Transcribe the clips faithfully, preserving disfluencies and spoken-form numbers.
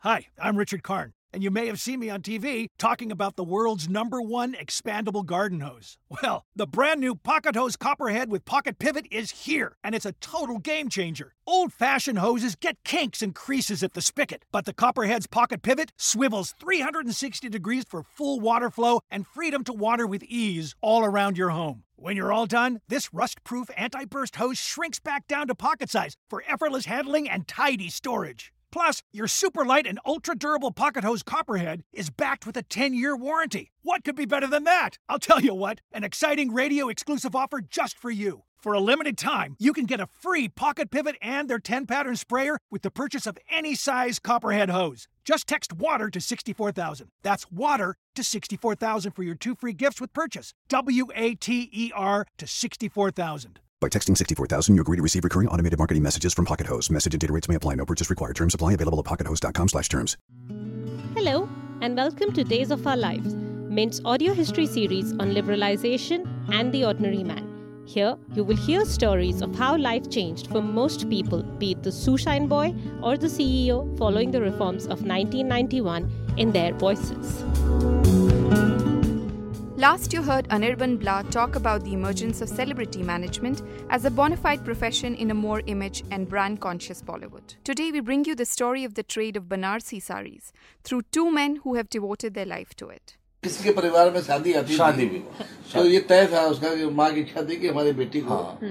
Hi, I'm Richard Karn, and you may have seen me on T V talking about the world's number one expandable garden hose. Well, the brand new Pocket Hose Copperhead with Pocket Pivot is here, and it's a total game changer. Old-fashioned hoses get kinks and creases at the spigot, but the Copperhead's Pocket Pivot swivels three hundred sixty degrees for full water flow and freedom to water with ease all around your home. When you're all done, this rust-proof anti-burst hose shrinks back down to pocket size for effortless handling and tidy storage. Plus, your super light and ultra-durable Pocket Hose Copperhead is backed with a ten-year warranty. What could be better than that? I'll tell you what, an exciting radio-exclusive offer just for you. For a limited time, you can get a free Pocket Pivot and their ten-pattern sprayer with the purchase of any size Copperhead hose. Just text WATER to sixty-four thousand. That's WATER to sixty-four thousand for your two free gifts with purchase. W A T E R to sixty-four thousand. By texting sixty-four thousand, you agree to receive recurring automated marketing messages from Pocket Hose. Message and data rates may apply. No purchase required. Terms apply. Available at pockethose.com slash terms. Hello, and welcome to Days of Our Lives, Mint's audio history series on liberalization and the ordinary man. Here, you will hear stories of how life changed for most people, be it the shoeshine boy or the C E O following the reforms of nineteen ninety-one in their voices. Last you heard Anirban Blah talk about the emergence of celebrity management as a bona fide profession in a more image and brand-conscious Bollywood. Today we bring you the story of the trade of Banarsi saris through two men who have devoted their life to it. किसी के परिवार में शादी आती शादी भी तो ये तय था उसका कि माँ की इच्छा थी कि हमारी बेटी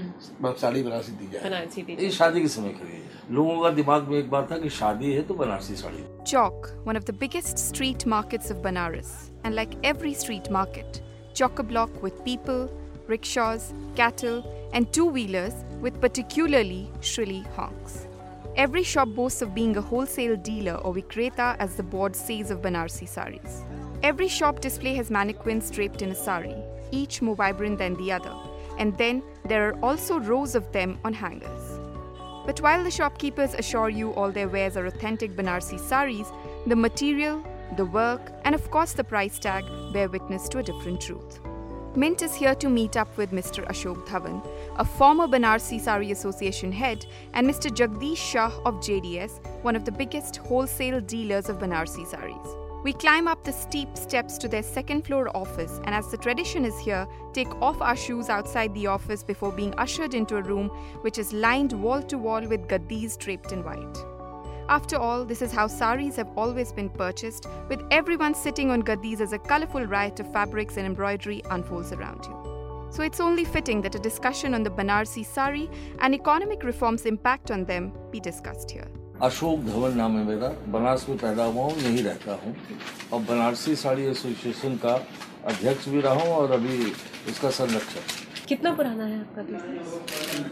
को साड़ी बनारसी दी जाए। ये शादी के समय के लिए लोगों का दिमाग में एक बार था कि शादी है तो Banarasi sari. Chowk, one of the biggest street markets of Banaras, and like every street market, chock-a-block with people, rickshaws, cattle, and two-wheelers with particularly shrilly honks. Every shop boasts of being a wholesale dealer or vikreta, as the board says of Banarsi saris. Every shop display has mannequins draped in a sari, each more vibrant than the other, and then there are also rows of them on hangers. But while the shopkeepers assure you all their wares are authentic Banarsi saris, the material, the work, and of course the price tag bear witness to a different truth. Mint is here to meet up with Mister Ashok Dhawan, a former Banarsi Sari Association head, and Mister Jagdish Shah of J D S, one of the biggest wholesale dealers of Banarsi saris. We climb up the steep steps to their second floor office, and as the tradition is here, take off our shoes outside the office before being ushered into a room which is lined wall to wall with gaddis draped in white. After all, this is how saris have always been purchased, with everyone sitting on gaddis as a colourful riot of fabrics and embroidery unfolds around you. So it's only fitting that a discussion on the Banarsi sari and economic reforms' impact on them be discussed here. Ashok Dhawan नाम है मेरा, बनारस में पैदा हुआ हूँ, यहीं रहता हूँ और बनारसी साड़ी एसोसिएशन का अध्यक्ष भी रहा हूँ और अभी इसका संरक्षक। कितना पुराना है आपका बिजनेस?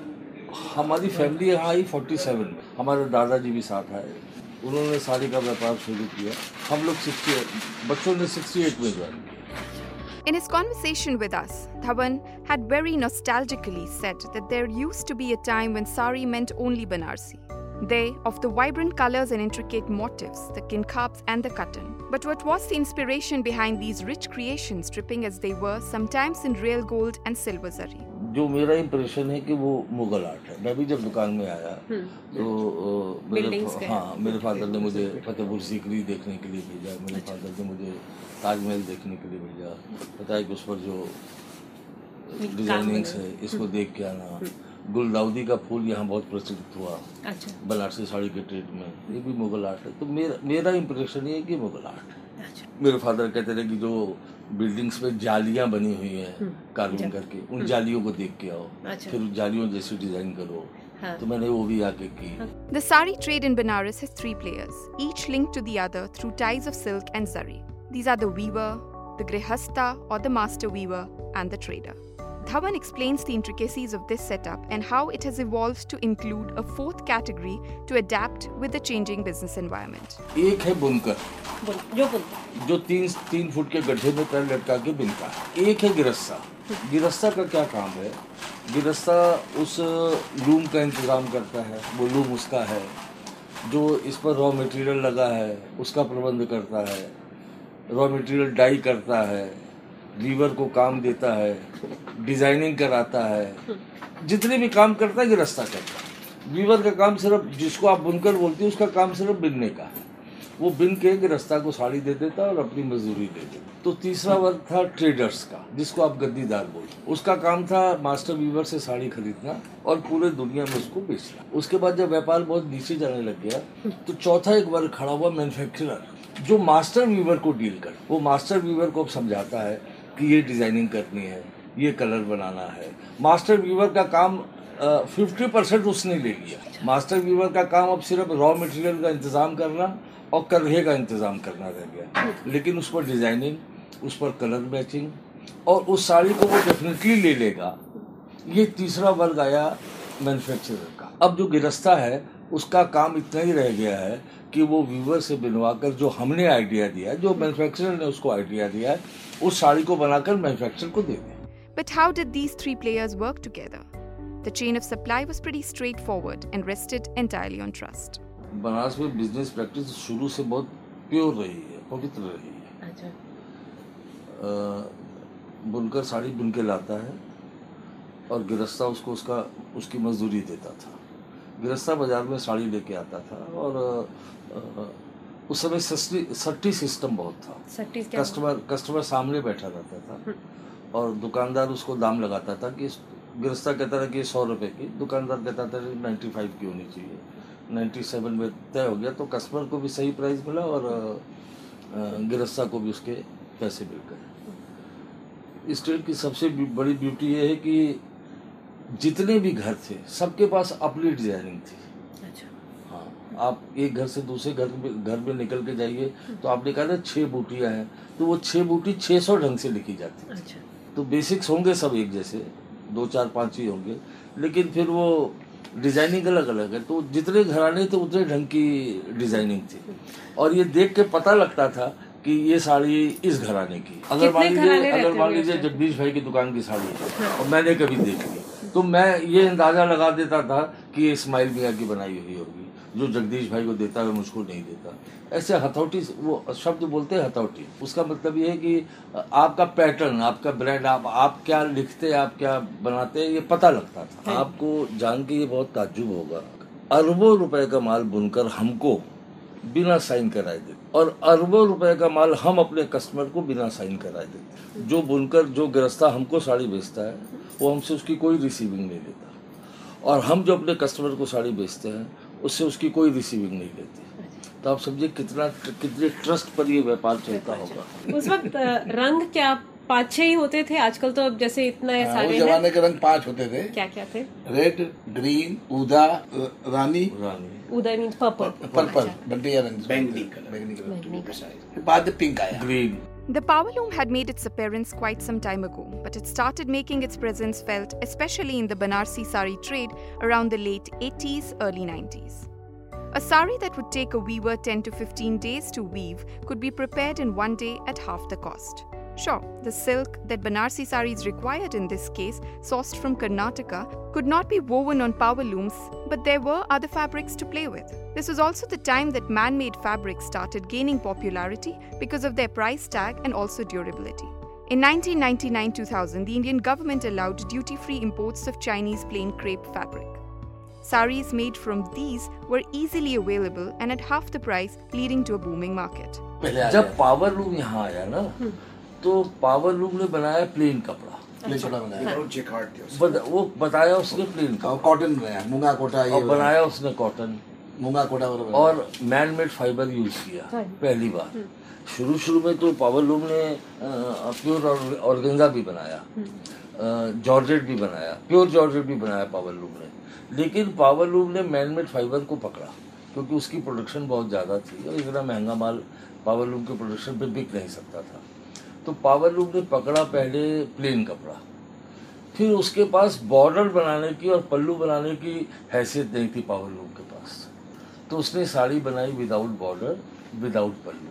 हमारी फैमिली यहाँ आई सैंतालीस में, हमारे दादाजी भी साथ आए, उन्होंने साड़ी का व्यापार शुरू किया। हम लोग साठ बच्चों ने अड़सठ में ज्वाइन किया। In his conversation with us, Dhawan had very nostalgically said that there used to be a time when sari meant only Banarsi. They, of the vibrant colors and intricate motifs, the kinkhabs and the cotton. But what was the inspiration behind these rich creations, dripping as they were, sometimes in real gold and silver zari? जो मेरा impression है कि वो Mughal art है। मैं भी जब दुकान में आया तो मेरे हाँ मेरे फादर ने मुझे फतेहपुर सीकरी देखने के लिए भेजा, मेरे फादर ने मुझे ताजमहल देखने के लिए भेजा, बताया कि उस पर जो डिजाइनिंग्स है इसको देख के आना। गुलदाउदी का फूल यहाँ बहुत प्रचलित हुआ अच्छा। बनारसी साड़ी के ट्रेड में, ये भी मुगल आर्ट है। तो मेरा मेरा इंप्रेशन ये है कि मुगल आर्ट है अच्छा। मेरे फादर कहते थे कि जो बिल्डिंग्स में जालियाँ बनी हुई हैं कार्विंग करके, उन जालियों को देख के आओ अच्छा। फिर उन जालियों जैसी डिजाइन करो हाँ। तो मैंने वो भी आके की। The sari trade in Banaras has three players, each linked to the other through ties of silk and zari. These are the weaver, the grihasta or the master weaver, and the trader. Dhawan explains the intricacies of this setup and how it has evolved to include a fourth category to adapt with the changing business environment. एक है बुनकर, जो बुनता जो तीन तीन foot के गड्ढे में पैर लटका के बिनता है। एक है गिरस्ता। गिरस्ता का क्या काम है? गिरस्ता उस लूम का इंतजाम करता है, वो लूम उसका है, जो इस पर रॉ मटेरियल लगा है उसका प्रबंध करता है, रॉ मटेरियल डाई करता है, वीवर को काम देता है, डिजाइनिंग कराता है, जितने भी काम करता है गिरस्ता करता है। वीवर का काम सिर्फ, जिसको आप बुनकर बोलते हैं, उसका काम सिर्फ बिनने का है। वो बिन के गिरस्ता को साड़ी दे देता और अपनी मजदूरी दे देता। तो तीसरा वर्ग था ट्रेडर्स का, जिसको आप गद्दीदार बोलते। उसका काम था मास्टर वीवर से साड़ी खरीदना और पूरे दुनिया में उसको बेचना। उसके बाद जब व्यापार बहुत नीचे जाने लग गया तो चौथा एक वर्ग खड़ा हुआ मैन्युफैक्चरर, जो मास्टर वीवर को डील कर। वो मास्टर वीवर को समझाता है कि ये डिजाइनिंग करनी है, ये कलर बनाना है। मास्टर वीवर का काम फिफ्टी परसेंट उसने ले लिया। मास्टर वीवर का काम अब सिर्फ रॉ मटेरियल का इंतजाम करना और करहे का इंतजाम करना रह गया, लेकिन उस पर डिजाइनिंग, उस पर कलर मैचिंग और उस साड़ी को वो डेफिनेटली ले लेगा। ये तीसरा वर्ग आया मैन्युफैक्चरर का। अब जो गिरस्ता है उसका काम इतना ही रह गया है कि वो वीवर से बनवाकर, जो हमने आइडिया दिया, जो मैन्युफैक्चरर ने उसको आइडिया दिया है, उस साड़ी को बनाकर मैन्युफैक्चरर को दे दें। But how did these three players work together? The chain of supply was pretty straightforward and rested entirely on trust. Banaras में बिजनेस प्रैक्टिस शुरू से बहुत प्योर रही है, पवित्र रही है। अच्छा। बुनकर साड़ी बुन के लाता है और गिरस्ता उसको उसका उसकी मजदूरी देता था। गिरस्ता बाजार में साड़ी लेके आता था और आ, उस समय सस्ती सट्टी सिस्टम बहुत था। कस्टमर कस्टमर सामने बैठा रहता था और दुकानदार उसको दाम लगाता था कि गिरस्ता कहता था कि सौ रुपये की, दुकानदार कहता था नाइन्टी फाइव की होनी चाहिए। नाइन्टी सेवन में तय हो गया तो कस्टमर को भी सही प्राइस मिला और गिरस्ता को भी उसके पैसे मिल गए। इस ट्रेड की सबसे बड़ी ब्यूटी ये है कि जितने भी घर थे सबके पास अपनी डिजाइनिंग थी। अच्छा। हाँ, आप एक घर से दूसरे घर में घर में निकल के जाइए तो आपने कहा ना छः बूटियाँ हैं, तो वो छः बूटी छः सौ ढंग से लिखी जाती थी। अच्छा। तो बेसिक्स होंगे सब एक जैसे, दो चार पाँच ही होंगे, लेकिन फिर वो डिजाइनिंग अलग अलग है। तो जितने घराने थे उतने ढंग की डिजाइनिंग थी और ये देख के पता लगता था कि ये साड़ी इस घराने की। अगर मान लीजिए अगर मान लीजिए जगदीश भाई की दुकान की साड़ी है और मैंने कभी देख ली तो मैं ये अंदाजा लगा देता था कि ये इस्माइल मियाँ की बनाई हुई होगी, जो जगदीश भाई को देता है मुझको नहीं देता। ऐसे हथौटी, वो शब्द बोलते हैं हथौटी, उसका मतलब ये है कि आपका पैटर्न, आपका ब्रांड, आप आप क्या लिखते हैं, आप क्या बनाते हैं, ये पता लगता था। आपको जान के ये बहुत ताज्जुब होगा, अरबों रुपए का माल बुनकर हमको बिना साइन कराए देते और अरबों रुपए का माल हम अपने कस्टमर को बिना साइन कराए देते। जो बुनकर, जो गिरस्ता हमको साड़ी बेचता है वो हमसे उसकी कोई रिसीविंग नहीं लेता और हम जो अपने कस्टमर को साड़ी बेचते हैं उससे उसकी कोई रिसीविंग नहीं लेती। तो आप समझिए कितना कितने ट्रस्ट पर ये व्यापार चलता होगा। उस वक्त रंग क्या पाँच छह ही होते थे? आजकल तो अब जैसे इतने सारे उस जमाने के रंग पांच होते थे। क्या क्या थे? रेड, ग्रीन, ऊदा, रानी। रानी ऊदा मींस पर्पल। पर्पल बंटिया रंग, बैंगनी कलर, बैंगनी कलर। बाद में पिंक आया। Green. The power loom had made its appearance quite some time ago, but it started making its presence felt especially in the Banarsi sari trade around the late eighties, early nineties. A sari that would take a weaver ten to fifteen days to weave could be prepared in one day at half the cost. Sure, the silk that Banarsi saris required in this case, sourced from Karnataka, could not be woven on power looms, but there were other fabrics to play with. This was also the time that man-made fabrics started gaining popularity because of their price tag and also durability. In nineteen ninety-nine to two thousand, the Indian government allowed duty-free imports of Chinese plain crepe fabric. Saris made from these were easily available and at half the price, leading to a booming market. जब power loom यहाँ आया ना, तो power loom ने बनाया plane कपड़ा। Plane कपड़ा बनाया। बद, वो बताया उसने प्लेन कपड़ा। कॉटन बनाया, मूंगा कोटा ये बनाया उसने कॉटन, मूंगा कोटा और मैन मेड फाइबर यूज किया पहली बार। शुरू शुरू में तो पावर लूम ने प्योर ऑर्गेन्जा भी बनाया, जॉर्जेट भी बनाया, प्योर जॉर्जेट भी बनाया पावर लूम ने, लेकिन पावर लूम ने मैन मेड फाइबर को पकड़ा क्योंकि उसकी प्रोडक्शन बहुत ज़्यादा थी और इतना महंगा माल पावर लूम के प्रोडक्शन पे बिक नहीं सकता था। तो पावर लूम ने पकड़ा पहले प्लेन कपड़ा, फिर उसके पास बॉर्डर बनाने की और पल्लू बनाने की हैसियत नहीं थी पावर लूम के पास, तो उसने साड़ी बनाई विदाउट बॉर्डर, विदाउट पल्लू,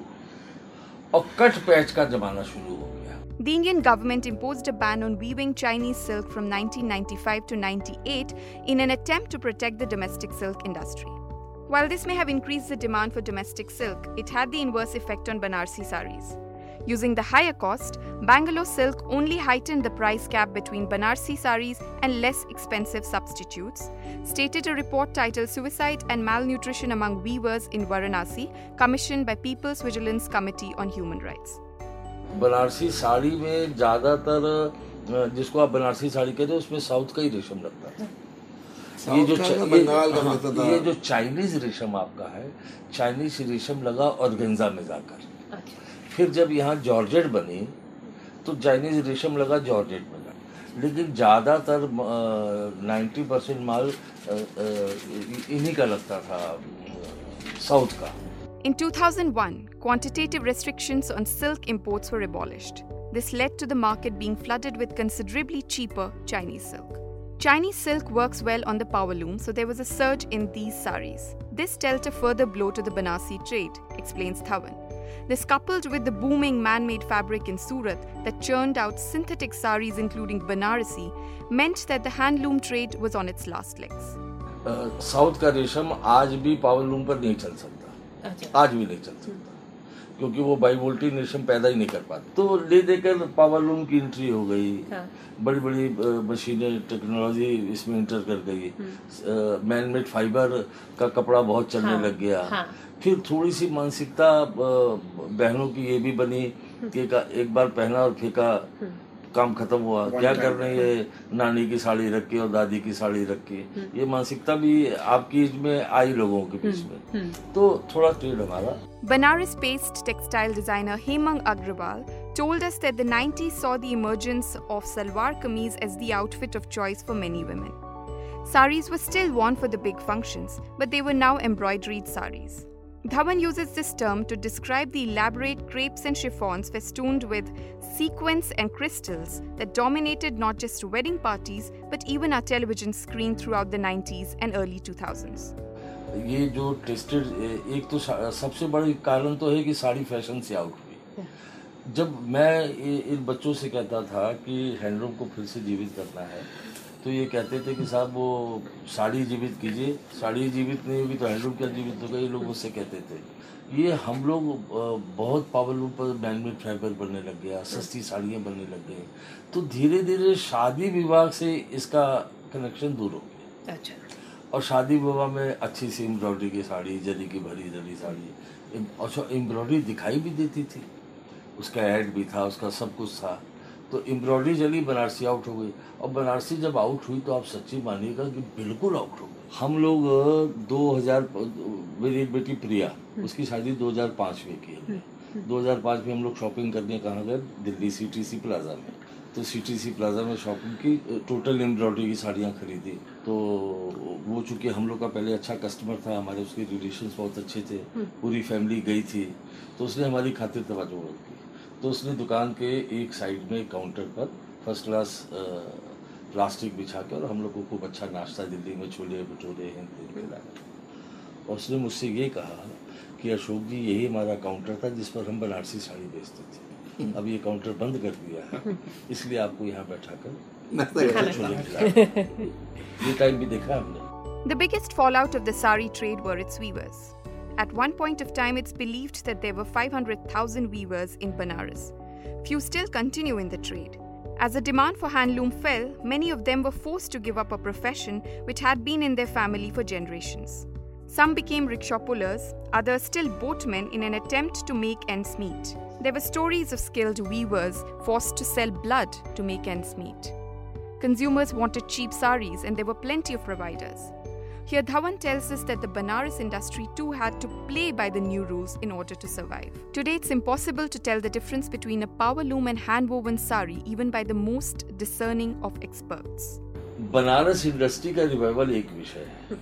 और कट पैच का जमाना शुरू हो गया। The Indian government imposed a ban on weaving Chinese silk from nineteen ninety-five to ninety-eight in an attempt to protect the domestic silk industry. While this may have increased the demand for domestic silk, it had the inverse effect on Banarsi saris. Using the higher cost, Bangalore silk only heightened the price gap between Banarsi saris and less expensive substitutes, stated a report titled Suicide and Malnutrition Among Weavers in Varanasi, commissioned by People's Vigilance Committee on Human Rights. Banarasi sari में ज़्यादातर जिसको आप बनारसी साड़ी कहते हैं उसमें south का ही रेशम लगता है। ये जो ये, ये जो चाइनीज रेशम आपका है, चाइनीज रेशम लगा ऑर्गेन्जा में जाकर, फिर जब यहाँ जॉर्जेट बनी तो चाइनीज रेशम लगा जॉर्जेट में लगा, लेकिन ज़्यादातर नाइन्टी परसेंट माल इन्हीं का लगता था, साउथ का। In two thousand one, quantitative restrictions on silk imports were abolished. This led to the market being flooded with considerably cheaper Chinese silk. Chinese silk works well on the power loom, so there was a surge in these saris. This dealt a further blow to the Banarsi trade, explains Dhawan. This, coupled with the booming man-made fabric in Surat that churned out synthetic saris including Banarasi, meant that the handloom trade was on its last legs. South का रेशम आज भी power loom पर नहीं चल सकता, आज भी नहीं चल सकता, क्योंकि वो बाई वोल्टेज रेशम पैदा ही नहीं कर पाते। तो ले देकर पावर लूम की एंट्री हो गई, हाँ। बड़ी बड़ी मशीनें, टेक्नोलॉजी इसमें एंटर कर गई, मैन मेड फाइबर का कपड़ा बहुत चलने हाँ। लग गया, हाँ। फिर थोड़ी सी मानसिकता बहनों की ये भी बनी कि एक बार पहना और फेंका, काम खत्म हुआ, क्या करना है, नानी की साड़ी रख के और दादी की साड़ी रख के, ये मानसिकता भी आपकी एज में आई लोगों के बीच में, तो थोड़ा ट्रेड हमारा। Banaras-based textile designer Hemang Agrawal told us that the nineties saw the emergence of salwar kameez as the outfit of choice for many women. Saris were still worn for the big functions, but they were now embroidered saris. Dhawan uses this term to describe the elaborate crepes and chiffons festooned with sequins and crystals that dominated not just wedding parties but even our television screen throughout the nineties and early two thousands. ये जो tested, एक तो सबसे बड़ी कारण तो है कि साड़ी फैशन से आउट हुई। जब मैं इन बच्चों से कहता था कि हैंडलूम को फिर से जीवित करना है, तो ये कहते थे कि साहब वो साड़ी जीवित कीजिए, साड़ी जीवित नहीं होगी तो हैंडलूम क्या जीवित होगा, ये लोग मुझसे कहते थे। ये हम लोग बहुत पावरलूम पर मैनमेड फाइबर बनने लग गया, सस्ती साड़ियाँ बनने लग गई, तो धीरे धीरे शादी विवाह से इसका कनेक्शन दूर हो गया। अच्छा। और शादी विवाह में अच्छी सी एम्ब्रॉयडरी की साड़ी, जरी की भरी जरी साड़ी, और एम्ब्रॉयडरी दिखाई भी देती थी, उसका ऐड भी था, उसका सब कुछ था, तो एम्ब्रॉयडरी जली, बनारसी आउट हो गई। और बनारसी जब आउट हुई तो आप सच्ची मानिएगा कि बिल्कुल आउट हो गई। हम लोग दो हज़ार, मेरी एक बेटी प्रिया, उसकी शादी दो हज़ार पाँच में की है। दो हज़ार पाँच में हम लोग शॉपिंग करने कहाँ गए, Delhi C T C plaza में। तो सी टी सी प्लाजा में शॉपिंग की, टोटल एम्ब्रॉयडरी की साड़ियाँ खरीदी। तो वो चूँकि हम लोग का पहले अच्छा कस्टमर था, हमारे उसके रिलेशंस बहुत अच्छे थे, पूरी फैमिली गई थी, तो उसने हमारी खातिर तवज्जो की। तो उसने दुकान के एक साइड में काउंटर पर फर्स्ट क्लास प्लास्टिक बिछा के और हम लोग को खूब अच्छा नाश्ता दिल्ली में छोले भटूरे हैं खिलाया। और उसने मुझसे ये कहा कि अशोक जी, यही हमारा काउंटर था जिस पर हम बनारसी साड़ी बेचते थे, अब ये काउंटर बंद कर दिया है, इसलिए आपको यहाँ बैठा कर छोले खिलाया। ये टाइम भी देखा हमने। The biggest fallout of the sari trade were its weavers. At one point of time, it's believed that there were five hundred thousand weavers in Banaras. Few still continue in the trade. As the demand for handloom fell, many of them were forced to give up a profession which had been in their family for generations. Some became rickshaw pullers, others still boatmen in an attempt to make ends meet. There were stories of skilled weavers forced to sell blood to make ends meet. Consumers wanted cheap saris and there were plenty of providers. Here Dhawan tells us that the Banaras industry too had to play by the new rules in order to survive. Today it's impossible to tell the difference between a power loom and hand-woven sari even by the most discerning of experts. Banaras industry का revival एक विषय है,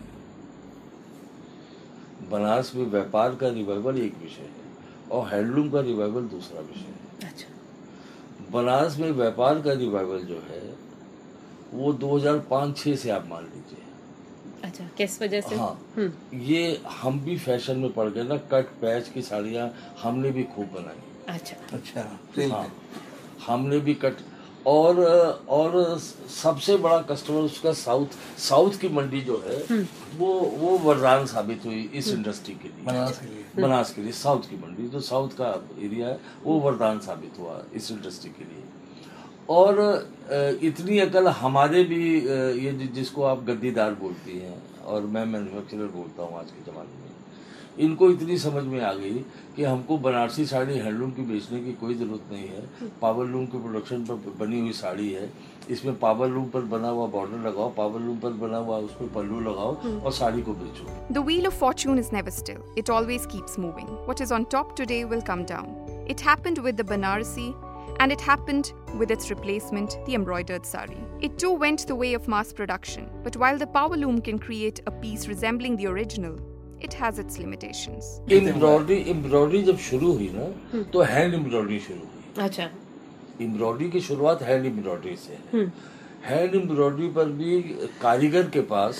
बनारस में व्यापार का revival एक विषय है और हैंडलूम का रिवाइवल दूसरा विषय है। अच्छा। बनारस में व्यापार का रिवाइवल जो है वो दो हज़ार पाँच छह से आप मान लीजिए। अच्छा, किस वजह से? हाँ, ये हम भी फैशन में पड़ गए ना, कट पैच की साड़ियाँ हमने भी खूब बनाई। अच्छा अच्छा हाँ, हमने भी कट, और और सबसे बड़ा कस्टमर उसका साउथ साउथ की मंडी जो है वो वो वरदान साबित हुई इस इंडस्ट्री के लिए, बनास के लिए बनास के लिए साउथ की मंडी जो साउथ का एरिया है वो वरदान साबित हुआ इस इंडस्ट्री के लिए। और इतनी अकल हमारे भी, ये जिसको आप गद्दीदार बोलती हैं और मैं मैन्युफैक्चरर बोलता हूँ आज के ज़माने में, इनको इतनी समझ में आ गई कि हमको बनारसी साड़ी हैंडलूम की बेचने की कोई ज़रूरत नहीं है। पावर लूम के प्रोडक्शन पर बनी हुई साड़ी है, इसमें पावर लूम पर बना हुआ बॉर्डर लगाओ, पावर लूम पर बना हुआ उस पर पल्लू लगाओ और साड़ी को बेचो। The wheel of fortune is never still. It always keeps moving. What is on top today will come down. It happened with the Banarasi, and it happened with its replacement, the embroidered sari. It too went the way of mass production. But while the power loom can create a piece resembling the original, it has its limitations. Embroidery embroidery जब शुरू हुई ना तो hand embroidery शुरू हुई। अच्छा, embroidery की शुरुआत हैंड एम्ब्रॉयडरी से है। हैंड एम्ब्रॉयडरी पर भी कारीगर के पास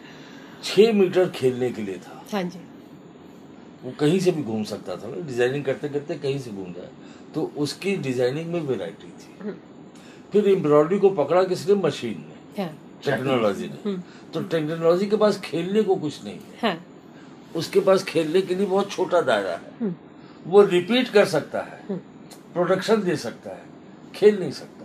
छह मीटर खेलने के लिए था। हाँ जी, वो कहीं से भी घूम सकता था, डिजाइनिंग करते करते कहीं से घूम जाए, तो उसकी डिजाइनिंग में वैरायटी थी। फिर एम्ब्रॉयडरी को पकड़ा किसने? मशीन ने, टेक्नोलॉजी ने। तो टेक्नोलॉजी के पास खेलने को कुछ नहीं है, उसके पास खेलने के लिए बहुत छोटा दायरा है। वो रिपीट कर सकता है, प्रोडक्शन दे सकता है, खेल नहीं सकता।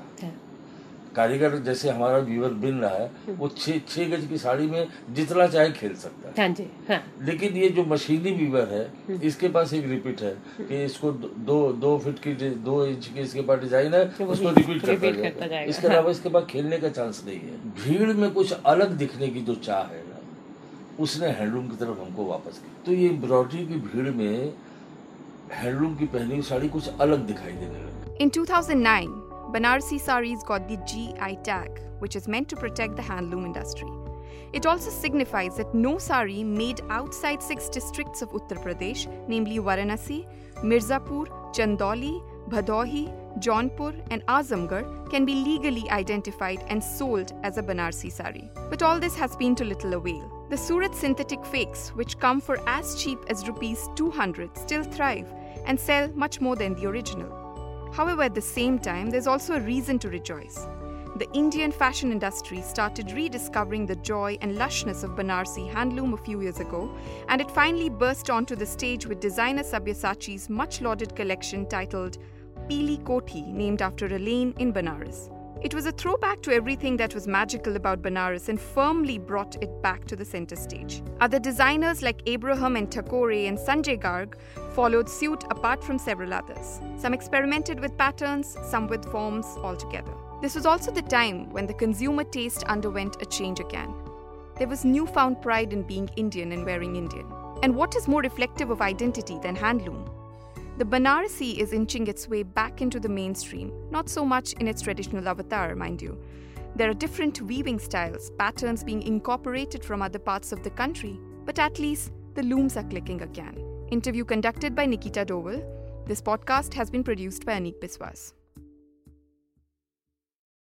कारीगर जैसे हमारा वीवर बिन रहा है, वो छः छः गज की साड़ी में जितना चाहे खेल सकता है। हाँ जी, हाँ। लेकिन ये जो मशीनी वीवर है, इसके पास एक रिपीट है कि इसको दो दो फीट की दो इंच की इसके पास डिजाइन है, उसको रिपीट करता जाएगा। इसके अलावा इसके पास खेलने का चांस नहीं है। भीड़ में कुछ अलग दिखने की जो चाह है ना, उसने हैंडलूम की तरफ हमको वापस किया। तो ये एम्ब्रॉयडरी की भीड़ में हैंडलूम की पहनी हुई साड़ी कुछ अलग दिखाई देने लगी। In two thousand nine, Banarasi saris got the G I tag, which is meant to protect the handloom industry. It also signifies that no sari made outside six districts of Uttar Pradesh, namely Varanasi, Mirzapur, Chandauli, Bhadohi, Jaunpur and Azamgarh, can be legally identified and sold as a Banarsi sari. But all this has been to little avail. The Surat synthetic fakes, which come for as cheap as rupees two hundred, still thrive and sell much more than the original. However, at the same time, there's also a reason to rejoice. The Indian fashion industry started rediscovering the joy and lushness of Banarsi handloom a few years ago, and it finally burst onto the stage with designer Sabyasachi's much-lauded collection titled Pili Koti, named after a lane in Banaras. It was a throwback to everything that was magical about Banaras and firmly brought it back to the center stage. Other designers like Abraham and Thakore and Sanjay Garg followed suit apart from several others. Some experimented with patterns, some with forms altogether. This was also the time when the consumer taste underwent a change again. There was newfound pride in being Indian and wearing Indian. And what is more reflective of identity than handloom? The Banarasi is inching its way back into the mainstream, not so much in its traditional avatar, mind you. There are different weaving styles, patterns being incorporated from other parts of the country, but at least the looms are clicking again. Interview conducted by Nikita Doval. This podcast has been produced by Anik Biswas.